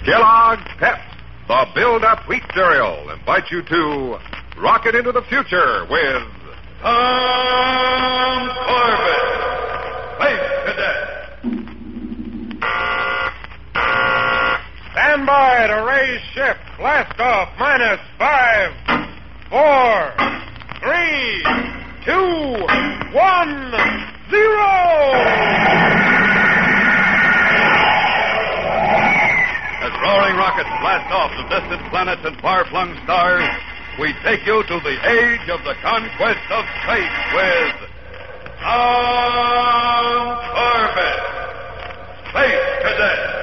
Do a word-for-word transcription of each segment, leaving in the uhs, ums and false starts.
Kellogg's Pep, the build-up wheat cereal, invites you to rocket into the future with Tom Corbett, Space Cadet. Stand by to raise ship. Blast off. Minus five, four, three, two, one, zero. As roaring rockets blast off to distant planets and far-flung stars, we take you to the age of the conquest of space with Tom Corbett, Space Cadet.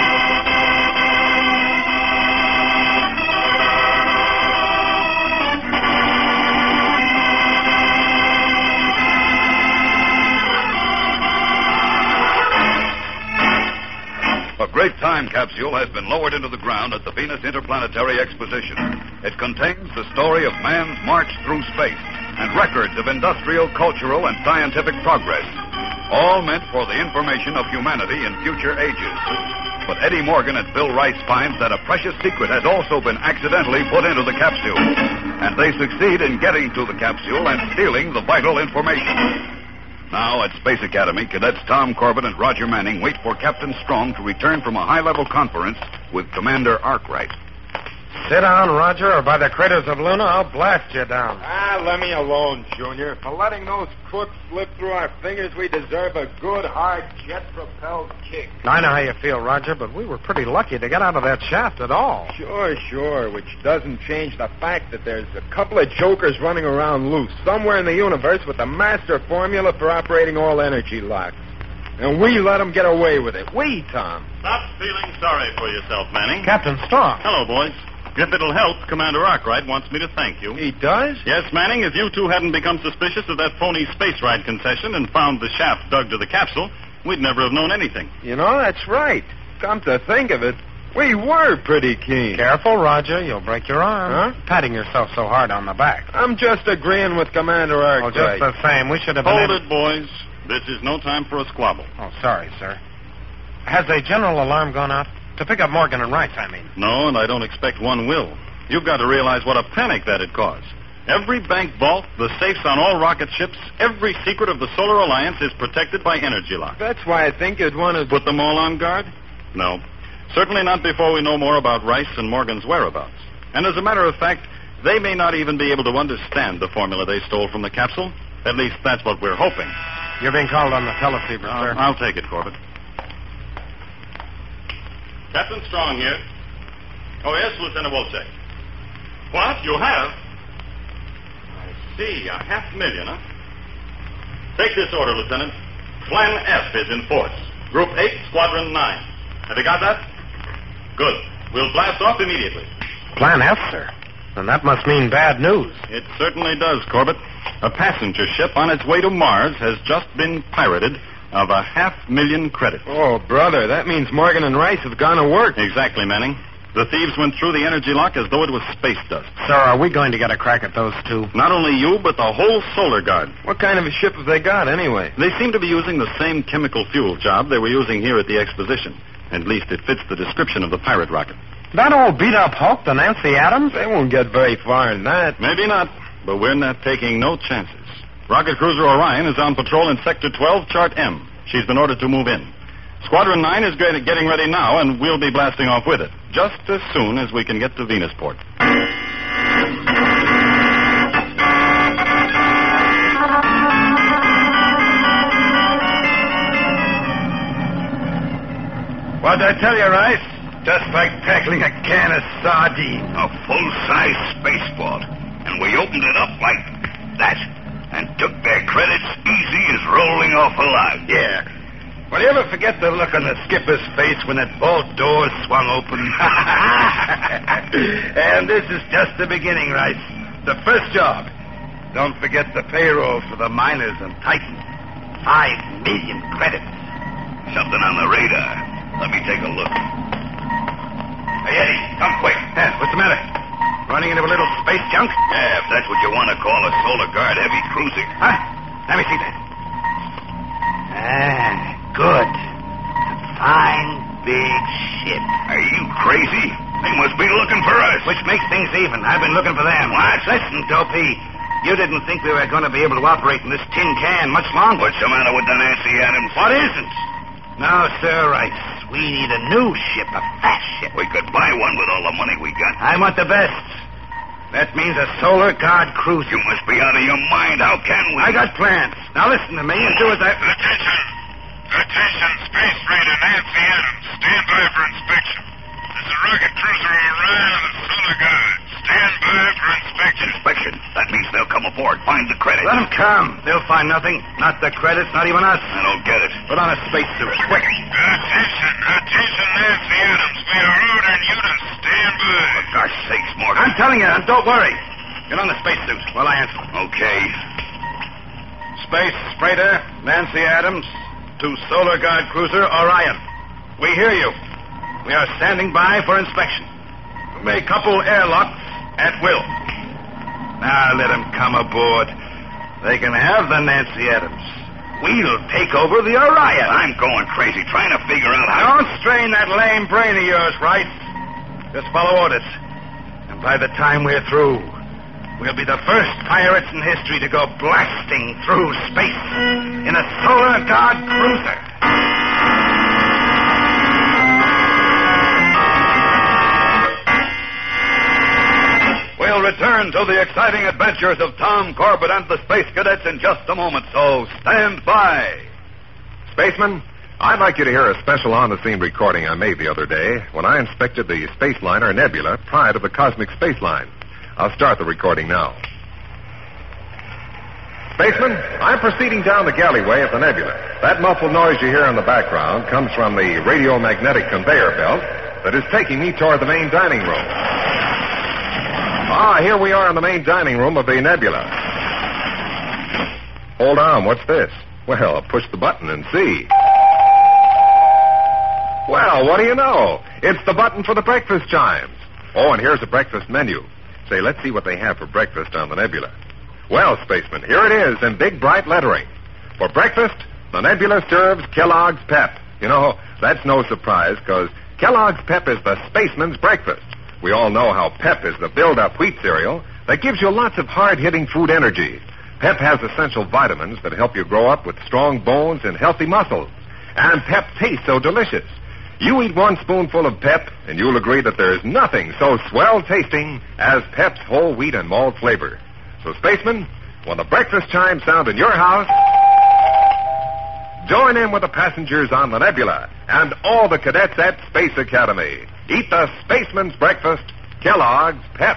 A great time capsule has been lowered into the ground at the Venus Interplanetary Exposition. It contains the story of man's march through space and records of industrial, cultural, and scientific progress, all meant for the information of humanity in future ages. But Eddie Morgan and Bill Rice find that a precious secret has also been accidentally put into the capsule, and they succeed in getting to the capsule and stealing the vital information. Now, at Space Academy, cadets Tom Corbett and Roger Manning wait for Captain Strong to return from a high-level conference with Commander Arkwright. Sit down, Roger, or by the craters of Luna, I'll blast you down. Ah, let me alone, Junior. For letting those crooks slip through our fingers, we deserve a good, hard, jet-propelled kick. I know how you feel, Roger, but we were pretty lucky to get out of that shaft at all. Sure, sure, which doesn't change the fact that there's a couple of jokers running around loose somewhere in the universe with the master formula for operating all energy locks. And we let them get away with it. We, Tom. Stop feeling sorry for yourself, Manning. Captain Strong. Hello, boys. If it'll help, Commander Arkwright wants me to thank you. He does? Yes, Manning, if you two hadn't become suspicious of that phony space ride concession and found the shaft dug to the capsule, we'd never have known anything. You know, that's right. Come to think of it, we were pretty keen. Careful, Roger. You'll break your arm. Huh? Patting yourself so hard on the back. I'm just agreeing with Commander Oh, Arkwright. just the same. We should have been... Hold able- it, boys. This is no time for a squabble. Oh, sorry, sir. Has a general alarm gone out? To pick up Morgan and Rice, I mean. No, and I don't expect one will. You've got to realize what a panic that'd cause. Every bank vault, the safes on all rocket ships, every secret of the Solar Alliance is protected by energy lock. That's why I think you'd want to... Put them all on guard? No. Certainly not before we know more about Rice and Morgan's whereabouts. And as a matter of fact, they may not even be able to understand the formula they stole from the capsule. At least that's what we're hoping. You're being called on the teleceiver, I'll, sir. I'll take it, Corbett. Captain Strong here. Oh, yes, Lieutenant Wolchek. What? You have? I see. A half million, huh? Take this order, Lieutenant. Plan F is in force. Group eight, Squadron nine. Have you got that? Good. We'll blast off immediately. Plan F, sir. And that must mean bad news. It certainly does, Corbett. A passenger ship on its way to Mars has just been pirated of a half million credits. Oh, brother, that means Morgan and Rice have gone to work. Exactly, Manning. The thieves went through the energy lock as though it was space dust. Sir, are we going to get a crack at those two? Not only you, but the whole Solar Guard. What kind of a ship have they got, anyway? They seem to be using the same chemical fuel job they were using here at the exposition. At least it fits the description of the pirate rocket. That old beat-up Hulk, the Nancy Adams? They won't get very far in that. Maybe not, but we're not taking no chances. Rocket cruiser Orion is on patrol in Sector twelve, Chart M. She's been ordered to move in. Squadron nine is getting ready now, and we'll be blasting off with it, just as soon as we can get to Venusport. What'd I tell you, Rice? Just like tackling a can of sardines. A full-size spaceport. And we opened it up like that and took their credits easy as rolling off a log. Yeah. Will you ever forget the look on the skipper's face when that vault door swung open? And this is just the beginning, Rice. The first job. Don't forget the payroll for the miners and Titan. Five million credits. Something on the radar. Let me take a look. Hey, Eddie, come quick. Yeah, what's the matter? Running into a little space junk? Yeah, if that's what you want to call a Solar Guard heavy cruiser. Huh? Let me see that. Ah, good. A fine big ship. Are you crazy? They must be looking for us. Which makes things even. I've been looking for them. What? Listen, Dopey. You didn't think we were going to be able to operate in this tin can much longer. What's the matter with the Nancy Adams? What isn't? No, sir, Rice. We need a new ship, a fast ship. We could buy one with all the money we got. I want the best. That means a Solar Guard cruiser. You must be out of your mind. How can we? I got plans. Now listen to me and do as I... Attention. Attention, Space Raider Nancy Adams. Stand by for inspection. This is rocket cruiser Orion of the Solar Guard. Stand by for inspection. Inspection? That means they'll come aboard, find the credits. Let them come. They'll find nothing. Not the credits, not even us. I don't get it. Put on a spacesuit, quick. Attention, attention, Nancy Adams. We are ordering you to stand by. For gosh sakes, Morgan. I'm telling you, and don't worry. Get on the spacesuit while I answer. Okay. Space Freighter, Nancy Adams, to Solar Guard Cruiser Orion. We hear you. We are standing by for inspection. You may couple airlocks at will. Now let them come aboard. They can have the Nancy Adams. We'll take over the Orion. I'm going crazy trying to figure out how... Don't strain that lame brain of yours, Rice. Just follow orders. And by the time we're through, we'll be the first pirates in history to go blasting through space in a Solar Guard cruiser. We'll return to the exciting adventures of Tom Corbett and the Space Cadets in just a moment, so stand by. Spaceman, I'd like you to hear a special on-the-scene recording I made the other day when I inspected the space liner Nebula prior to the Cosmic Space Line. I'll start the recording now. Spaceman, I'm proceeding down the galleyway of the Nebula. That muffled noise you hear in the background comes from the radiomagnetic conveyor belt that is taking me toward the main dining room. Ah, here we are in the main dining room of the Nebula. Hold on, what's this? Well, push the button and see. Well, what do you know? It's the button for the breakfast chimes. Oh, and here's the breakfast menu. Say, let's see what they have for breakfast on the Nebula. Well, Spaceman, here it is in big, bright lettering. For breakfast, the Nebula serves Kellogg's Pep. You know, that's no surprise, because Kellogg's Pep is the spaceman's breakfast. We all know how Pep is the build-up wheat cereal that gives you lots of hard-hitting food energy. Pep has essential vitamins that help you grow up with strong bones and healthy muscles. And Pep tastes so delicious. You eat one spoonful of Pep, and you'll agree that there's nothing so swell-tasting as Pep's whole wheat and malt flavor. So, Spaceman, when the breakfast chimes sound in your house, join in with the passengers on the Nebula and all the cadets at Space Academy. Eat the spaceman's breakfast, Kellogg's Pep.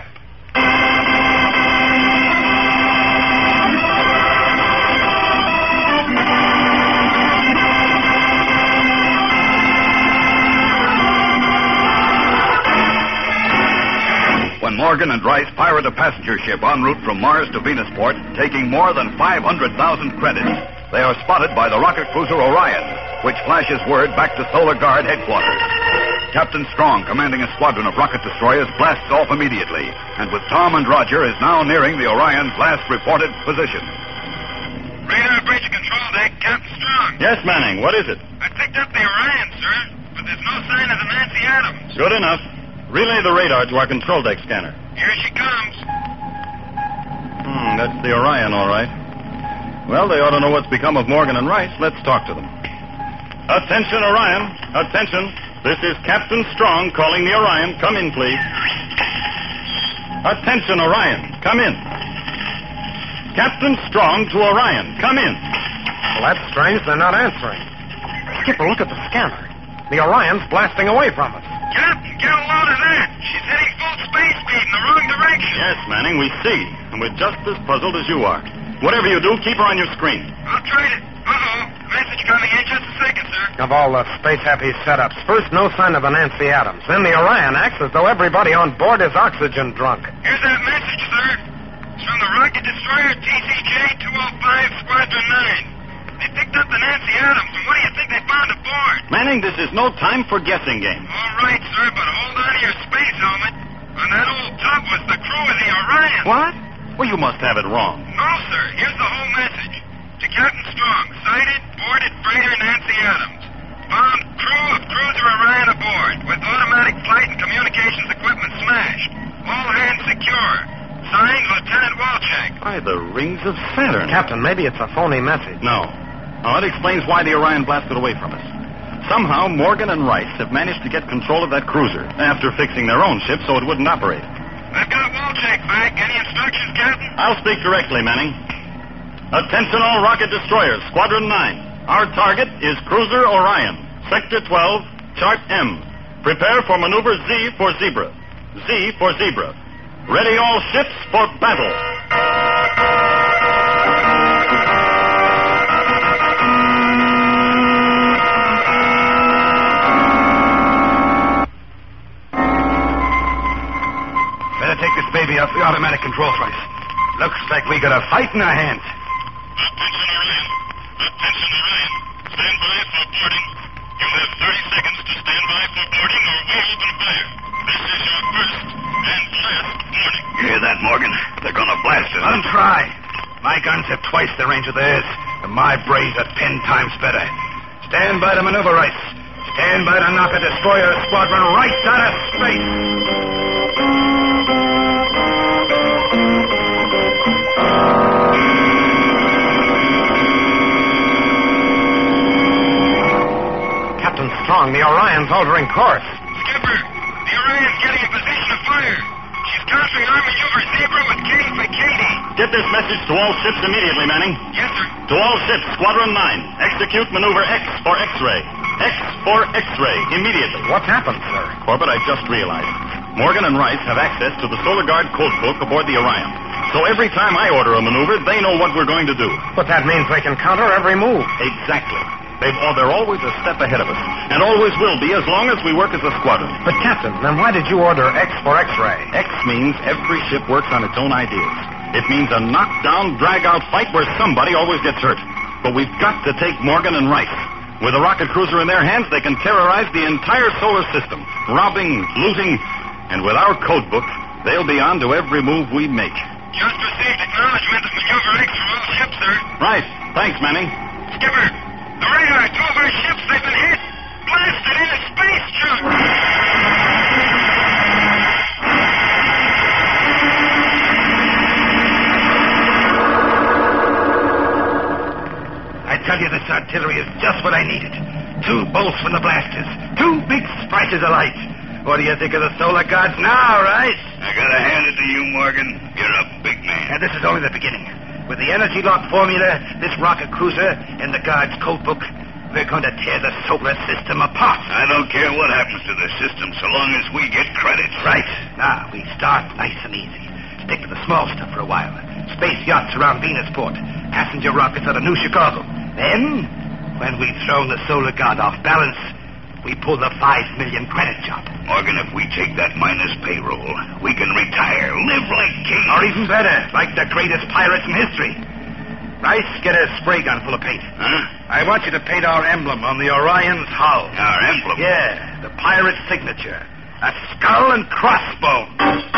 When Morgan and Rice pirate a passenger ship en route from Mars to Venusport, taking more than five hundred thousand credits, they are spotted by the rocket cruiser Orion, which flashes word back to Solar Guard headquarters. Captain Strong, commanding a squadron of rocket destroyers, blasts off immediately, and with Tom and Roger is now nearing the Orion's last reported position. Radar bridge control deck, Captain Strong. Yes, Manning, what is it? I picked up the Orion, sir, but there's no sign of the Nancy Adams. Good enough. Relay the radar to our control deck scanner. Here she comes. Hmm, that's the Orion, all right. Well, they ought to know what's become of Morgan and Rice. Let's talk to them. Attention, Orion. Attention. This is Captain Strong calling the Orion. Come in, please. Attention, Orion. Come in. Captain Strong to Orion. Come in. Well, that's strange. They're not answering. Skipper, look at the scanner. The Orion's blasting away from us. Captain, get a load of that. She's heading full space speed in the wrong direction. Yes, Manning, we see. And we're just as puzzled as you are. Whatever you do, keep her on your screen. I'll try it. Uh-oh. Message coming in just a second, sir. Of all the space-happy setups, first no sign of the Nancy Adams. Then the Orion acts as though everybody on board is oxygen drunk. Here's that message, sir. It's from the rocket destroyer T C J two oh five Squadron nine. They picked up the Nancy Adams, and what do you think they found aboard? Manning, this is no time for guessing game. All right, sir, but hold on to your space helmet. On that old tub was the crew of the Orion. What? Well, you must have it wrong. No, sir. Here's the whole message. To Captain Strong, sighted, boarded freighter Nancy Adams. Found crew of cruiser Orion By the rings of Saturn. Captain, maybe it's a phony message. No. No, it explains why the Orion blasted away from us. Somehow, Morgan and Rice have managed to get control of that cruiser after fixing their own ship so it wouldn't operate. I've got Wolchek back. Any instructions, Captain? I'll speak directly, Manning. Attention all rocket destroyers, Squadron nine. Our target is Cruiser Orion, Sector twelve, Chart M. Prepare for maneuver Z for Zebra. Z for Zebra. Ready all ships for battle. Better take this baby off the automatic controls, Rice. Looks like we got a fight in our hands. Attention, Orion. Attention, Orion. Stand by for boarding. You have thirty seconds to stand by for boarding or we'll open fire. This is your first and last warning. You hear that, Morgan? They're going to blast us. Let them try. My guns have twice the range of theirs, and my brains are ten times better. Stand by to maneuver, Rice. Stand by to knock a destroyer squadron right out of space. Captain Strong, the Orion's altering course. Skipper, the Orion's getting in position to fire. She's countering our maneuver Zebra with K for Katie. Get this message to all ships immediately, Manning. Yes, sir. To all ships, Squadron nine, execute maneuver X for X-ray. X for X-ray, immediately. What's happened, sir? Corbett, I just realized. Morgan and Rice have access to the Solar Guard code book aboard the Orion. So every time I order a maneuver, they know what we're going to do. But that means they can counter every move. Exactly. They've, oh, they're always a step ahead of us, and always will be as long as we work as a squadron. But, Captain, then why did you order X for X-ray? X means every ship works on its own ideas. It means a knockdown, drag-out fight where somebody always gets hurt. But we've got to take Morgan and Rice. With a rocket cruiser in their hands, they can terrorize the entire solar system, robbing, looting, and with our code book, they'll be on to every move we make. Just received acknowledgement of maneuver X from all ships, sir. Right. Thanks, Manning. Skipper, the radar, two of our ships, they've been hit. Blasted into space, Chuck. I tell you, this artillery is just what I needed. Two bolts from the blasters. Two big splashes of light. What do you think of the Solar Guards now, Rice? I gotta hand it to you, Morgan. You're a big man. And this is only the beginning. With the energy lock formula, this rocket cruiser, and the Guards' code book, we're going to tear the solar system apart. I don't care what happens to the system so long as we get credits. Right. Now, we start nice and easy. Stick to the small stuff for a while. Space yachts around Venusport. Passenger rockets out of New Chicago. Then, when we've thrown the Solar Guard off balance, we pull the five million credit job. Morgan, if we take that minus payroll, we can retire, live like kings. Or even better, like the greatest pirates in history. Rice, get a spray gun full of paint. Huh? I want you to paint our emblem on the Orion's hull. Our emblem? Yeah, the pirate signature. A skull and crossbone.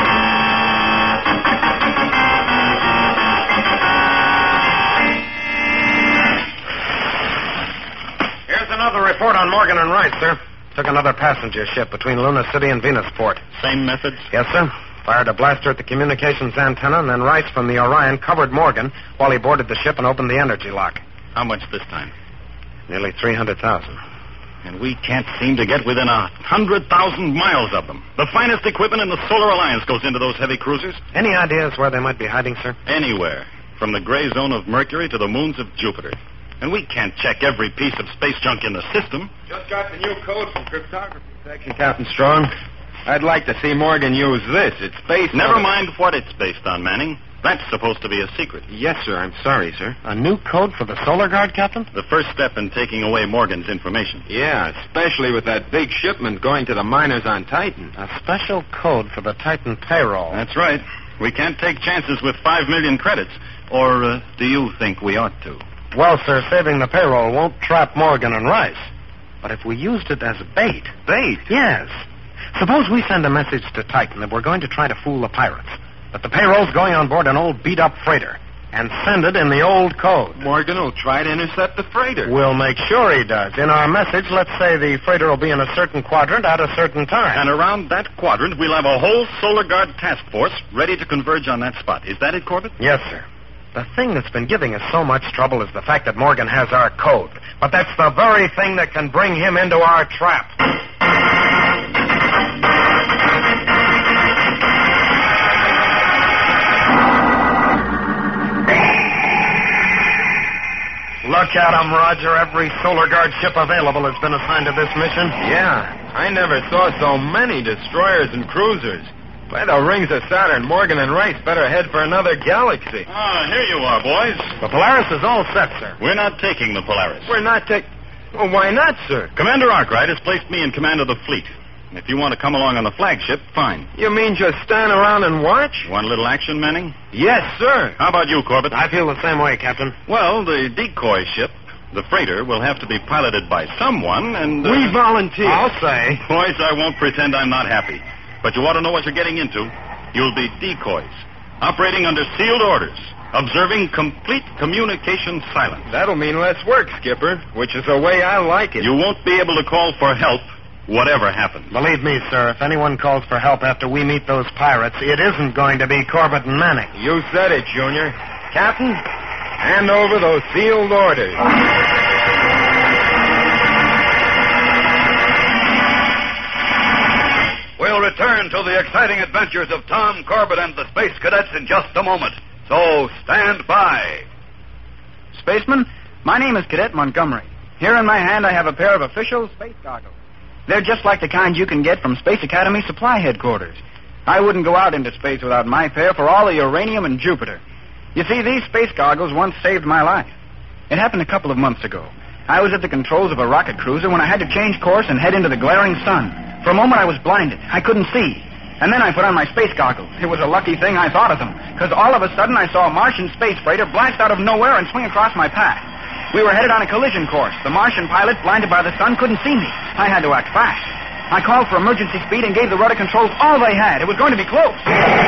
Here's another report on Morgan and Rice, sir. Took another passenger ship between Luna City and Venusport. Same methods? Yes, sir. Fired a blaster at the communications antenna, and then Rice from the Orion covered Morgan while he boarded the ship and opened the energy lock. How much this time? Nearly three hundred thousand. And we can't seem to get within a hundred thousand miles of them. The finest equipment in the Solar Alliance goes into those heavy cruisers. Any ideas where they might be hiding, sir? Anywhere. From the gray zone of Mercury to the moons of Jupiter. And we can't check every piece of space junk in the system. Just got the new code from cryptography section, Captain Strong. I'd like to see Morgan use this. It's based Never on... mind what it's based on, Manning. That's supposed to be a secret. Yes, sir. I'm sorry, sir. A new code for the Solar Guard, Captain? The first step in taking away Morgan's information. Yeah, especially with that big shipment going to the miners on Titan. A special code for the Titan payroll. That's right. We can't take chances with five million credits. Or uh, do you think we ought to? Well, sir, saving the payroll won't trap Morgan and Rice. But if we used it as bait... Bait? Yes. Suppose we send a message to Titan that we're going to try to fool the pirates. That the payroll's going on board an old beat-up freighter. And send it in the old code. Morgan will try to intercept the freighter. We'll make sure he does. In our message, let's say the freighter will be in a certain quadrant at a certain time. And around that quadrant, we'll have a whole Solar Guard task force ready to converge on that spot. Is that it, Corbett? Yes, sir. The thing that's been giving us so much trouble is the fact that Morgan has our code. But that's the very thing that can bring him into our trap. Look at him, Roger. Every Solar Guard ship available has been assigned to this mission. Yeah, I never saw so many destroyers and cruisers. By the rings of Saturn, Morgan and Rice better head for another galaxy. Ah, here you are, boys. The Polaris is all set, sir. We're not taking the Polaris. We're not taking... Well, why not, sir? Commander Arkwright has placed me in command of the fleet. If you want to come along on the flagship, fine. You mean just stand around and watch? Want a little action, Manning? Yes, sir. How about you, Corbett? I feel the same way, Captain. Well, the decoy ship, the freighter, will have to be piloted by someone, and... Uh, We volunteer. I'll say. Boys, I won't pretend I'm not happy. But you ought to know what you're getting into. You'll be decoys, operating under sealed orders, observing complete communication silence. That'll mean less work, Skipper, which is the way I like it. You won't be able to call for help, whatever happens. Believe me, sir, if anyone calls for help after we meet those pirates, it isn't going to be Corbett and Manning. You said it, Junior. Captain, hand over those sealed orders. We'll return to the exciting adventures of Tom Corbett and the Space Cadets in just a moment. So stand by. Spaceman, my name is Cadet Montgomery. Here in my hand I have a pair of official space goggles. They're just like the kind you can get from Space Academy Supply Headquarters. I wouldn't go out into space without my pair for all the uranium in Jupiter. You see, these space goggles once saved my life. It happened a couple of months ago. I was at the controls of a rocket cruiser when I had to change course and head into the glaring sun. For a moment I was blinded. I couldn't see. And then I put on my space goggles. It was a lucky thing I thought of them, because all of a sudden I saw a Martian space freighter blast out of nowhere and swing across my path. We were headed on a collision course. The Martian pilot, blinded by the sun, couldn't see me. I had to act fast. I called for emergency speed and gave the rudder controls all they had. It was going to be close.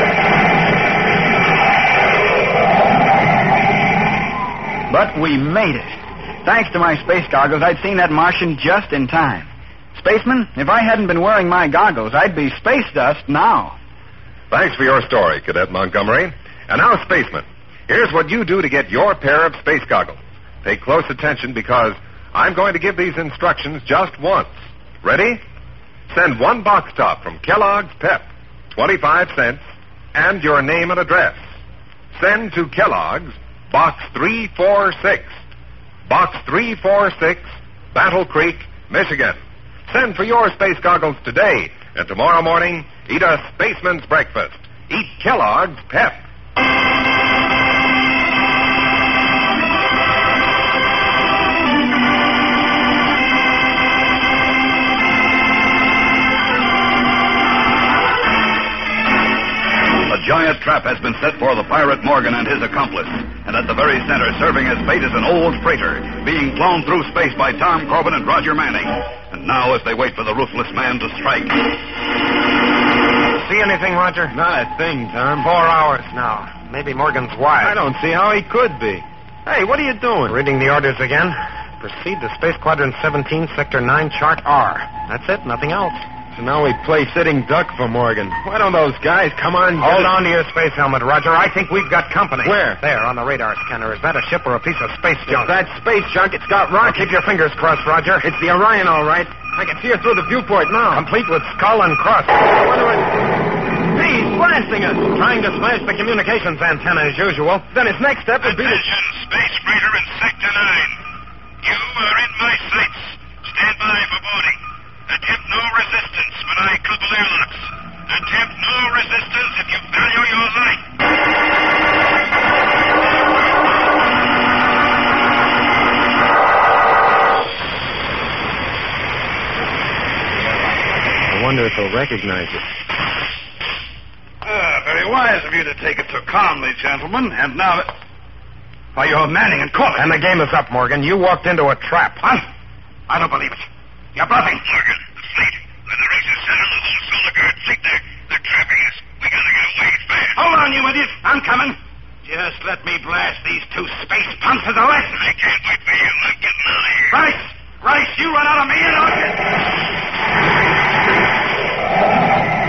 But we made it. Thanks to my space goggles, I'd seen that Martian just in time. Spaceman, if I hadn't been wearing my goggles, I'd be space dust now. Thanks for your story, Cadet Montgomery. And now, Spaceman, here's what you do to get your pair of space goggles. Pay close attention because I'm going to give these instructions just once. Ready? Send one box top from Kellogg's Pep, twenty-five cents, and your name and address. Send to Kellogg's, Box three forty-six. Box three forty-six, Battle Creek, Michigan. Send for your space goggles today, and tomorrow morning, eat a spaceman's breakfast. Eat Kellogg's Pep. A giant trap has been set for the pirate Morgan and his accomplice. And at the very center, serving as bait, is an old freighter being flown through space by Tom Corbett and Roger Manning. And now, as they wait for the ruthless man to strike... See anything, Roger? Not a thing, Tom. Four hours now. Maybe Morgan's wise. I don't see how he could be. Hey, what are you doing? Reading the orders again. Proceed to Space Quadrant seventeen, Sector nine, Chart R. That's it, nothing else. So now we play sitting duck for Morgan. Why don't those guys come on? Hold on to your space helmet, Roger. I think we've got company. Where? There, on the radar scanner. Is that a ship or a piece of space junk? If that's space junk, it's got Well, rockets. keep your fingers crossed, Roger. It's the Orion, all right. I can see her through the viewport now. Complete with skull and cross. Wonder what... Hey, he's blasting us. Trying to smash the communications antenna as usual. Then his next step would be to... Attention, Space Freighter in Sector nine. You are in my sights. Stand by for boarding. Attempt no resistance when I couple airlocks. Attempt no resistance if you value your life. I wonder if he'll recognize it. Ah, very wise of you to take it so calmly, gentlemen. And now... Why, you're Manning and Corbett. And the game is up, Morgan. You walked into a trap. Huh? I don't believe it. You're bluffing. Morgan, the fleet. When the race is settled, the whole Solar Guard fleet, they're, they're trapping us. We gotta get away fast. Hold on, you idiot. I'm coming. Just let me blast these two space punks as a lesson. I can't wait for you. I'm getting out of here. Rice! Rice, you run out of me and I'll get...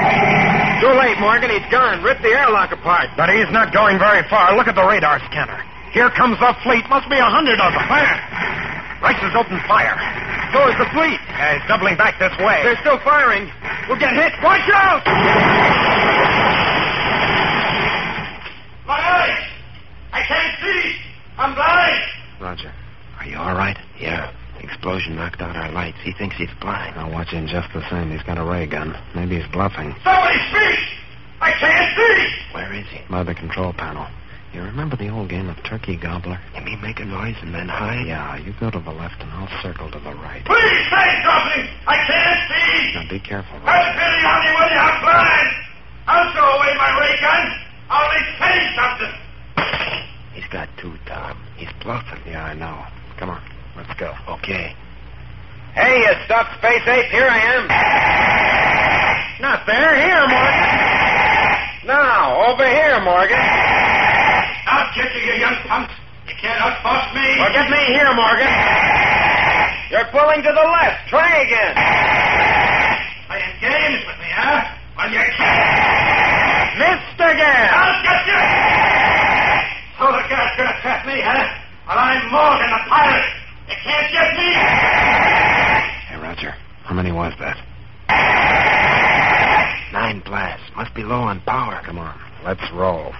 Too late, Morgan. He's gone. Rip the airlock apart. But he's not going very far. Look at the radar scanner. Here comes the fleet. Must be a hundred of them. Where? Rice has opened fire. So is the fleet. Yeah, he's doubling back this way. They're still firing. We'll get hit. Watch out! My eyes! I can't see! I'm blind! Roger. Are you all right? Yeah. The explosion knocked out our lights. He thinks he's blind. I'll watch him just the same. He's got a ray gun. Maybe he's bluffing. Somebody speak! I can't see! Where is he? By the control panel. You remember the old game of turkey gobbler? You mean make a noise and then hide? Yeah, you go to the left and I'll circle to the right. Please say something! I can't see! Now be careful, That's Roger. really only when I'm blind! I'll throw away my ray gun! I'll only say something! He's got two, Tom. He's bluffing. Yeah, I know. Come on. Let's go. Okay. Hey, you stuffed space ape. Here I am. Not there. Here, Morgan. Now, over here, Morgan. I'll get you, you young punks. You can't outboss me. Well, get me here, Morgan. You're pulling to the left. Try again. Playing games with me, huh? Well, you can't. Missed again. I'll get you. So the guy's gonna trap me, huh? Well, I'm Morgan, the pirate. You can't get me. Hey, Roger. How many was that? Nine blasts. Must be low on power. Come on. Let's roll.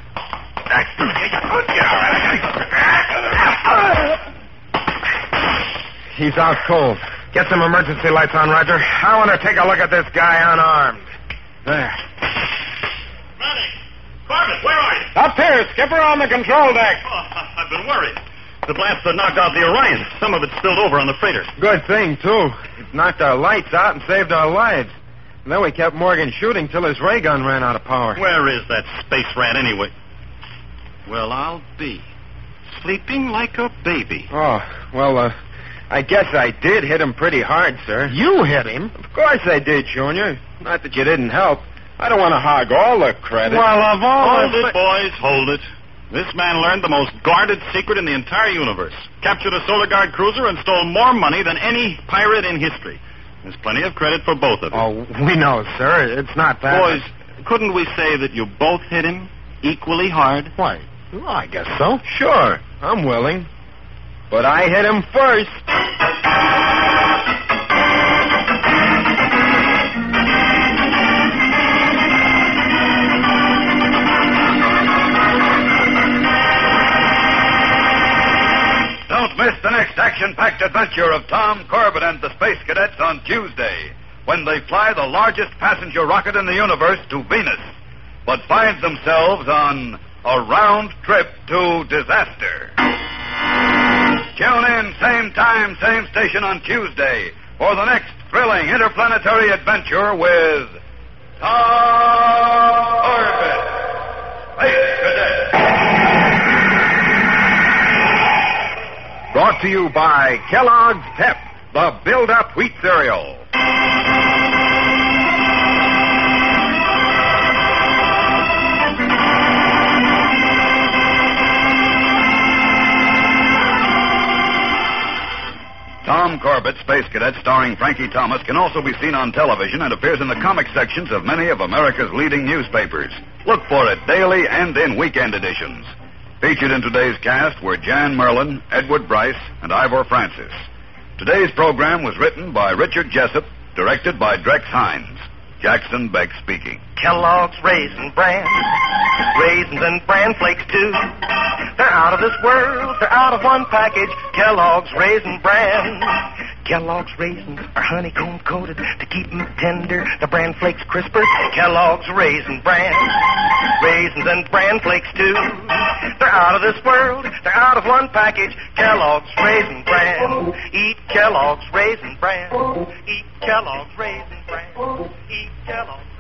He's out cold. Get some emergency lights on, Roger. I want to take a look at this guy unarmed. There. Manning! Corbett, where are you? Up here, Skipper, on the control deck. Oh, I've been worried. The blast that knocked out the Orion. Some of it spilled over on the freighter. Good thing, too. It knocked our lights out and saved our lives. And then we kept Morgan shooting till his ray gun ran out of power. Where is that space rat anyway? Well, I'll be. Sleeping like a baby. Oh, well, uh, I guess I did hit him pretty hard, sir. You hit him? Of course I did, Junior. Not that you didn't help. I don't want to hog all the credit. Well, of all Hold the... it, boys, hold it. This man learned the most guarded secret in the entire universe. Captured a Solar Guard cruiser and stole more money than any pirate in history. There's plenty of credit for both of you. Oh, we know, sir. It's not that... Boys, couldn't we say that you both hit him equally hard? Why? Well, I guess so. Sure, I'm willing. But I hit him first. Don't miss the next action-packed adventure of Tom Corbett and the Space Cadets on Tuesday, when they fly the largest passenger rocket in the universe to Venus, but find themselves on a round trip to disaster. Tune in, same time, same station on Tuesday for the next thrilling interplanetary adventure with Tom Corbett, Space Cadet. Brought to you by Kellogg's Pep, the build-up wheat cereal. Tom Corbett, Space Cadet, starring Frankie Thomas, can also be seen on television and appears in the comic sections of many of America's leading newspapers. Look for it daily and in weekend editions. Featured in today's cast were Jan Merlin, Edward Bryce, and Ivor Francis. Today's program was written by Richard Jessup, directed by Drex Hines. Jackson Beck speaking. Kellogg's Raisin Bran. Raisins and bran flakes, too. They're out of this world. They're out of one package. Kellogg's Raisin Bran. Kellogg's raisins are honeycomb coated to keep them tender. The bran flakes crisper. Kellogg's Raisin Bran. Raisins and bran flakes, too. They're out of this world. They're out of one package. Kellogg's Raisin Bran. Eat Kellogg's Raisin Bran. Eat Kellogg's Raisin Bran. Eat Kellogg's